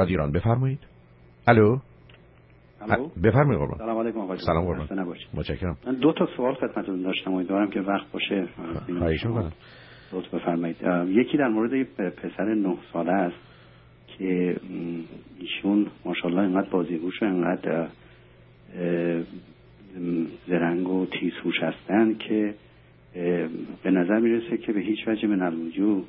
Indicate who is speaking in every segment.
Speaker 1: رادیو ایران. بفرمایید. الو. بفرمایید قربان.
Speaker 2: سلام علیکم آقا.
Speaker 1: سلام قربان. متشکرم.
Speaker 2: من دو تا سوال خدمتتون داشتم، امیدوارم که وقت باشه.
Speaker 1: خواهش می‌کنم.
Speaker 2: لطف بفرمایید. یکی در مورد یه پسر 9 ساله است که ایشون ماشاءالله اینقدر بازیگوش و اینقدر زرنگ و تیزهوش هستن که به نظر میرسه که به هیچ وجه من الوجود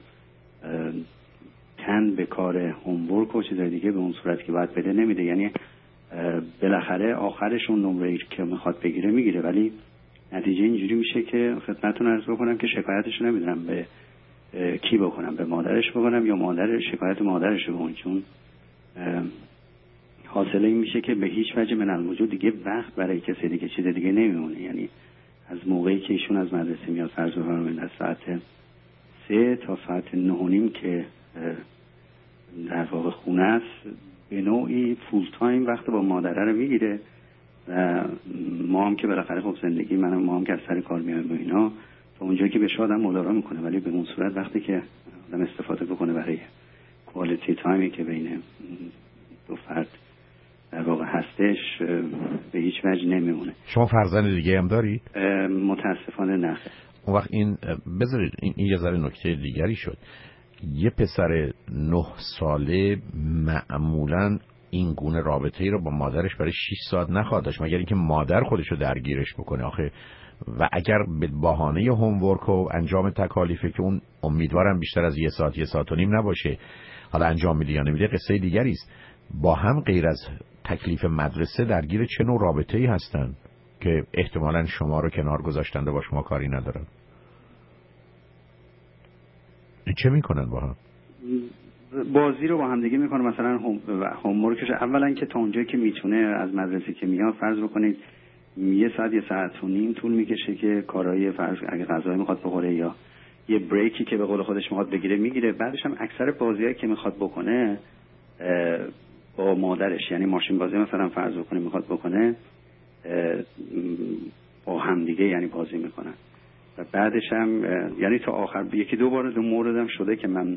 Speaker 2: تن به کار هومورک و چیزای دیگه به اون صورت که باید بده نمیده. یعنی بالاخره آخرشون نمره که میخواد بگیره میگیره، ولی نتیجه اینجوری میشه که خدمتتون عرض بکنم که شکایتش نمیدونم به کی بکنم، به مادرش بکنم یا مادر شکایت مادرش بکنم، چون حاصل این میشه که به هیچ وجه من الوجود دیگه وقت برای کسی دیگه چیز دیگه نمیمونه. یعنی از موقعی که ایشون از مدرسه میاد فرض بفرمایید از ساعت 3 تا ساعت 9:30 که در واقع خونه است، به نوعی فول تایم وقت با مادره رو میگیره و ما هم که بالاخره خب زندگی ما هم که از سر کار میایم و اینا تا اونجایی که بشه آدم مدارا میکنه، ولی به اون صورت وقتی که آدم استفاده بکنه برای کوالیتی تایمی که بین دو فرد در واقع هستش به هیچ وجه نمیمونه.
Speaker 1: شما فرزند دیگه هم دارید؟
Speaker 2: متاسفانه نه.
Speaker 1: اون وقت این بذارید این یه ذره نکته دیگری شد. یه پسر 9 ساله معمولاً این گونه رابطه‌ای رو با مادرش برای 6 ساعت نخواهد داشت مگر اینکه مادر خودشو درگیرش بکنه. آخه و اگر به بهانه هومورک و انجام تکالیفه که اون امیدوارم بیشتر از 1 ساعت 1 ساعت و نیم نباشه، حالا انجام میده یا نمیده قصه دیگری است. با هم غیر از تکلیف مدرسه درگیر چه نوع رابطه‌ای هستن که احتمالاً شما رو کنار گذاشتن و با شما کاری ندارن؟ چه میکنن با هم؟
Speaker 2: بازی رو با هم دیگه میکنه. مثلا هومورکش اولا که تا اونجایی که میتونه از مدرسه که میاد فرض بکنید 1 ساعت 1 ساعت و نیم طول میکشه که کارهای فرض اگه غذا میخواد بخوره یا یه بریکی که به قول خودش میخواد بگیره میگیره. بعدش هم اکثر بازیایی که میخواد بکنه با مادرش، یعنی ماشین بازی مثلا فرض بکنید میخواد بکنه با هم دیگه یعنی بازی میکنن. و بعدش هم یعنی تا آخر 1-2 بار دو موردم شده که من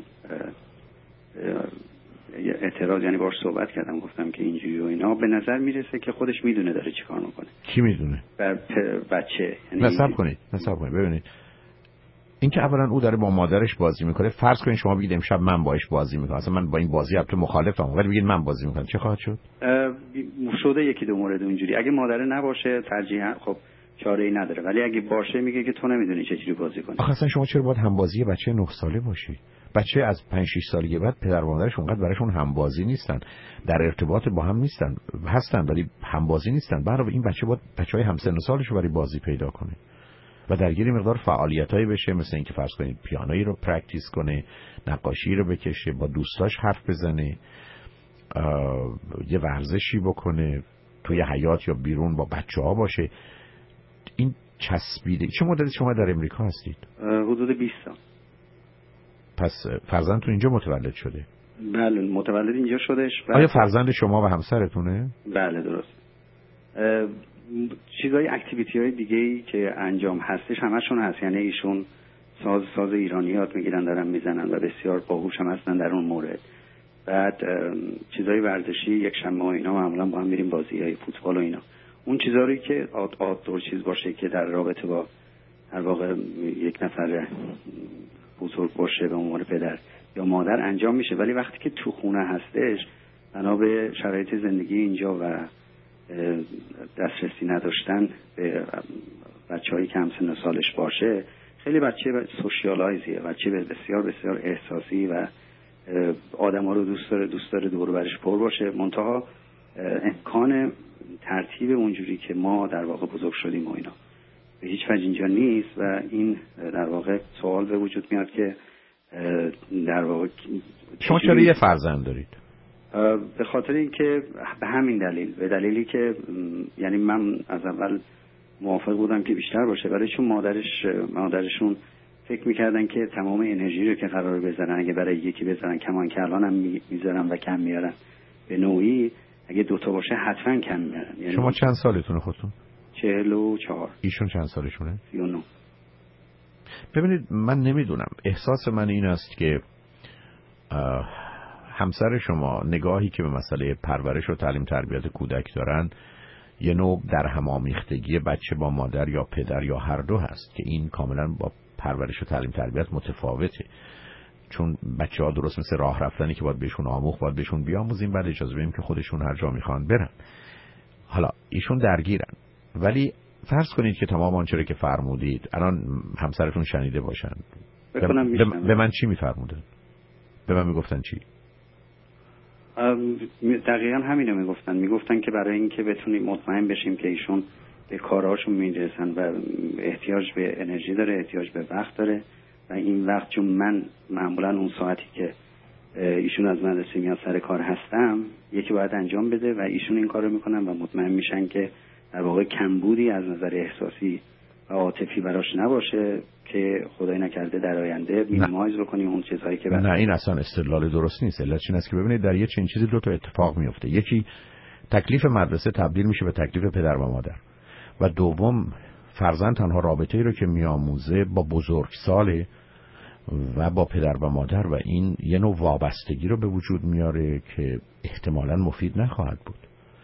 Speaker 2: اعتراض یعنی باهاش صحبت کردم، گفتم که اینجوری و اینا به نظر میرسه که خودش میدونه داره چیکار میکنه.
Speaker 1: کی میدونه؟
Speaker 2: بچه. یعنی
Speaker 1: نصب کنید ببینید این که اولا او داره با مادرش بازی میکنه، فرض کنید شما بگید امشب من باهاش بازی میکنم، اصلا من با این بازی البته مخالفم، ولی بگید من بازی میکنم، چه خواهد شد؟
Speaker 2: شده 1-2 مورد اونجوری. اگه مادر نباشه ترجیحاً خب چاره‌ای نداره، ولی اگه باشه میگه که تو نمیدونی چجوری بازی کنی.
Speaker 1: آخه اصلا شما چرا باید همبازی بچه 9 ساله باشی؟ بچه از 5-6 سالگی بعد پدر و مادرش اونقدر براشون همبازی نیستن، در ارتباط با هم نیستن، هستن ولی همبازی نیستن. برای این بچه باید بچهای همسن و سالش رو برای بازی پیدا کنه و درگیر مقدار فعالیتایی بشه، مثل اینکه فرض کنید پیانویی رو پرکتیس کنه، نقاشی رو بکشه، با دوستاش حرف بزنه، یه ورزشی بکنه، توی حیاط یا بیرون با بچه‌ها باشه. این چسبیده. چه مدتی شما در امریکا هستید؟
Speaker 2: حدود 20 سال.
Speaker 1: پس فرزندتون اینجا متولد شده؟
Speaker 2: بله متولد اینجا شدش.
Speaker 1: آیا فرزند شما و همسرتونه؟
Speaker 2: بله درست. چیزای اکتیویتی های دیگه‌ای که انجام هستش همشون هست، یعنی ایشون ساز ایرانی یاد میگیرن دارن میزنن و بسیار باهوش هم هستن در اون مورد. بعد چیزای ورزشی یک شنبه و اینا معمولا با هم میریم بازی‌های فوتبال و اینا. اون چیزایی که آتدور چیز باشه که در رابطه با در واقع یک نفر بزرگ باشه به عنوان پدر یا مادر انجام میشه، ولی وقتی که تو خونه هستش بنا به شرایط زندگی اینجا و دسترسی نداشتن به بچه‌هایی که همسن سالش باشه، خیلی بچه سوشیالایزیه، بچه بسیار بسیار احساسی و آدم‌ها رو دوست داره دور و برش پر باشه. منتها امکان ترتیب اونجوری که ما در واقع بزرگ شدیم و اینا به هیچ وجه اینجا نیست و این در واقع سوال به وجود میاد که در واقع
Speaker 1: شما چرا یه فرزند دارید؟
Speaker 2: به خاطر اینکه به همین دلیل، به دلیلی که یعنی من از اول موافق بودم که بیشتر باشه، ولی چون مادرشون فکر میکردن که تمام انرژی رو که قرار بذارن اگه برای یکی بذارن، کمان که الان هم میذارن و کم میارن، به نوعی اگه 2 تا باشه حتما کم میارن. یعنی
Speaker 1: شما چند سالتونه خودتون؟
Speaker 2: 44.
Speaker 1: ایشون چند سالشونه؟
Speaker 2: 39.
Speaker 1: ببینید من نمیدونم، احساس من این است که همسر شما نگاهی که به مسئله پرورش و تعلیم تربیت کودک دارن یه نوع در هم آمیختگی بچه با مادر یا پدر یا هر دو هست که این کاملا با پرورش و تعلیم تربیت متفاوته. چون بچه‌ها درست مثل راه رفتنی که باید بهشون آموخت، باید بهشون بیاموزیم، بعد اجازه بدیم که خودشون هر جا میخوان برن. حالا ایشون درگیرن، ولی فرض کنید که تمام آنچه که فرمودید الان همسرتون شنیده باشن، به من چی میفرمودن؟ به من میگفتن چی؟
Speaker 2: دقیقا همینو میگفتن که برای اینکه بتونیم مطمئن بشیم که ایشون به کارهاشون میرسن و احتیاج به انرژی داره، احتیاج به وقت داره و این وقت چون من معمولا اون ساعتی که ایشون از مدرسه میاد سر کار هستم یکی باید انجام بده و ایشون این کارو میکنن و مطمئن میشن که در واقع کمبودی از نظر احساسی و عاطفی براش نباشه که خدای نکرده در آینده مینیمایز بکنیم اون چیزهایی که
Speaker 1: نه این اصلا استدلال درست نیست. علتش این است که ببینید در یه چنین چیزی دو تا اتفاق میفته. یکی تکلیف مدرسه تبدیل میشه به تکلیف پدر و مادر و دوم فرزند تنها رابطه‌ای رو که میآموزه با بزرگساله و با پدر و مادر و این یه نوع وابستگی رو به وجود میاره که احتمالاً مفید نخواهد بود.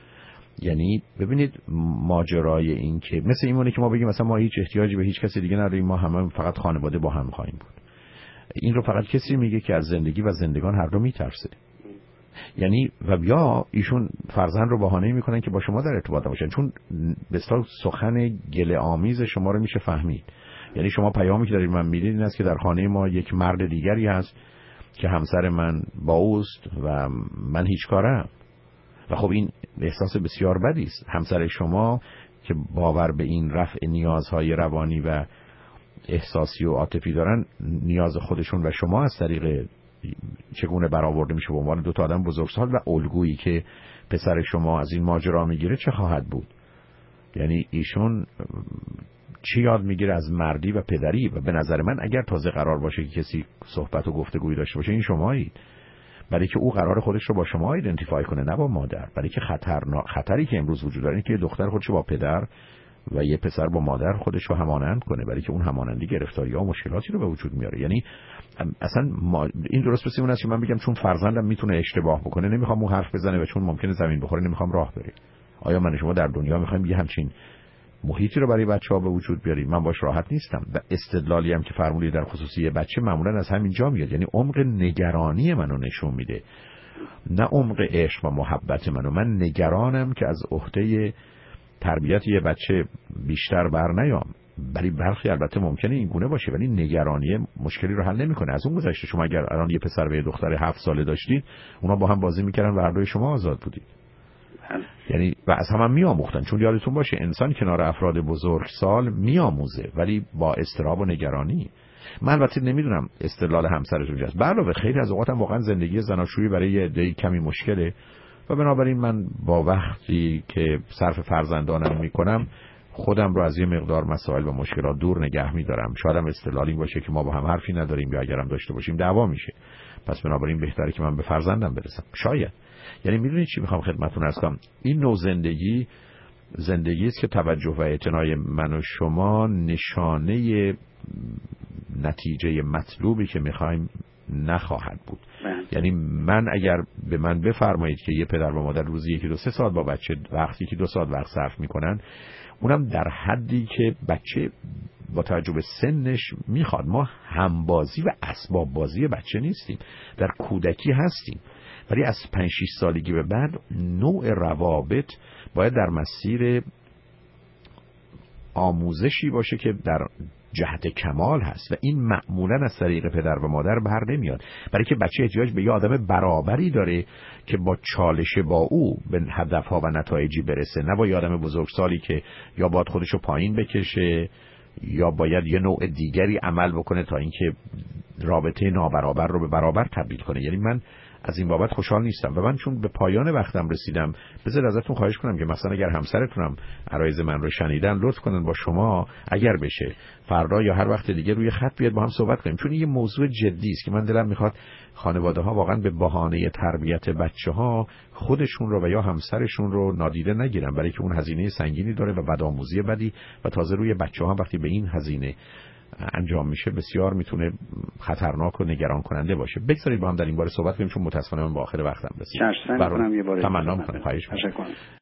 Speaker 1: یعنی ببینید ماجرای این که مثل این مونه که ما بگیم مثلا ما هیچ احتیاجی به هیچ کسی دیگه نداریم، ما همه فقط خانواده با هم خواهیم بود. این رو فقط کسی میگه که از زندگی و زندگان هر دو میترسه. یعنی و یا ایشون فرزند رو بهانه میکنن که با شما در ارتباط باشن، چون به اصطلاح سخن گله آمیز شما رو میشه فهمید. یعنی شما پیامی که دارید من میدید این است که در خانه ما یک مرد دیگری هست که همسر من با اوست و من هیچ کارم. و خب این احساس بسیار بدی است. همسر شما که باور به این رفع نیازهای روانی و احساسی و عاطفی دارن، نیاز خودشون و شما از طریق چگونه برآورده میشه به عنوان دو تا آدم بزرگسال و الگویی که پسر شما از این ماجرا میگیره چه خواهد بود؟ یعنی ایشون چی یاد میگیره از مردی و پدری؟ و به نظر من اگر تازه قرار باشه که کسی صحبت و گفتگویی داشته باشه این شمایید، برای که او قرار خودش رو با شما ایدنتیفای کنه نه با مادر. برای که خطری که امروز وجود داره اینه که یه دختر خودش با پدر و یه پسر با مادر خودش رو همانند کنه، برای که اون همانندی گرفتاری‌ها و مشکلاتی رو به وجود میاره. یعنی اصلا این درست مثل اون است که من بگم چون فرزندم میتونه اشتباه بکنه نمیخوام اون حرف بزنه و چون ممکنه زمین بخوره نمیخوام راه بره. آیا من شما در دنیا میخوایم یه همچین محیطی رو برای بچه‌ها به وجود بیاریم؟ من باش راحت نیستم. و استدلالی هم که فرمودید در خصوصی بچه معمولا از همین جا میاد. یعنی عمق نگرانی منو نشون میده، نه عمق عشق و محبت منو. من نگرانم که از عهده تربیت یه بچه بیشتر بر نیام. برای برخی البته ممکنه این گونه باشه، ولی نگرانی مشکلی رو حل نمیکنه. از اون گذشته شما اگر الان یه پسر و یه دختر 7 ساله داشتید، اونا با هم بازی میکردن و هر دوی شما آزاد بودید. یعنی و از هم میآموختن. چون یادتون باشه انسان کنار افراد بزرگسال میآموزه ولی با اضطراب و نگرانی. من البته نمیدونم استدلال همسرتون چیه. علاوه خیلی از اوقات واقعا زندگی زناشویی برای یه عده کمی مشکله و بنابراین من با وقتی که صرف فرزندانم میکنم خودم رو از یه مقدار مسائل و مشکلات دور نگه میدارم. شاید هم استدلال این باشه که ما با هم حرفی نداریم یا اگرم داشته باشیم دعوا میشه، پس بنابراین بهتره که من به فرزندم برسم. شاید. یعنی میدونید چی میخوام خدمتتون عرض کنم؟ این نوع زندگی است که توجه و اعتنای من و شما نشانه نتیجه مطلوبی که میخوایم نخواهد بود. یعنی من اگر به من بفرمایید که یه پدر و مادر روزی 1-2 ساعت با بچه وقتی که 2 ساعت وقت صرف میکنن، اونم در حدی که بچه با توجه به سنش میخواد. ما همبازی و اسباب بازی بچه نیستیم، در کودکی هستیم. ولی از 5-6 سالگی به بعد نوع روابط باید در مسیر آموزشی باشه که در جهت کمال هست و این معمولا از طریق پدر و مادر بر نمیاد، برای که بچه احتیاج به یه آدم برابری داره که با چالش با او به هدفها و نتایجی برسه، نه با یه آدم بزرگسالی که یا باید خودشو پایین بکشه یا باید یه نوع دیگری عمل بکنه تا اینکه رابطه نابرابر رو به برابر تبدیل کنه. یعنی من از این بابت خوشحال نیستم و من چون به پایان وقتم رسیدم بذار ازتون خواهش کنم که مثلا اگر همسرتونم عرایض من رو شنیدن لطف کنن با شما اگر بشه فردا یا هر وقت دیگه روی خط بیاد با هم صحبت کنیم، چون این یه موضوع جدی است که من دلم میخواد خانواده ها واقعا به بهانه تربیت بچه ها خودشون رو و یا همسرشون رو نادیده نگیرن، برای که اون هزینه سنگینی داره و بدآموزی بدی و تازه روی بچه ها وقتی به این هزینه انجام میشه بسیار میتونه خطرناک و نگران کننده باشه. بگذارید با هم در این باره صحبت کنیم چون متاسفانه من با آخر وقتم رسیدم.
Speaker 2: تمنا می‌کنم.
Speaker 1: خواهش می‌کنم.